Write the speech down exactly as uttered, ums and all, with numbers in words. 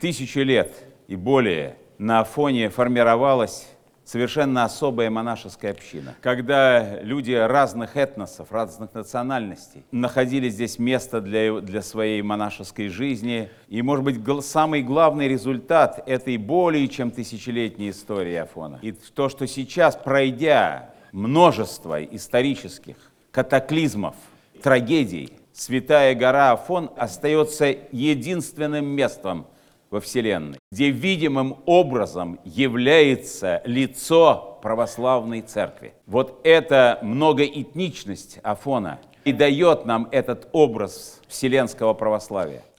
Тысячу лет и более на Афоне формировалась совершенно особая монашеская община, когда люди разных этносов, разных национальностей находили здесь место для, для своей монашеской жизни. И, может быть, гл- самый главный результат этой более чем тысячелетней истории Афона. И то, что сейчас, пройдя множество исторических катаклизмов, трагедий, Святая гора Афон остается единственным местом во Вселенной, где видимым образом является лицо православной церкви. Вот эта многоэтничность Афона и дает нам этот образ вселенского православия.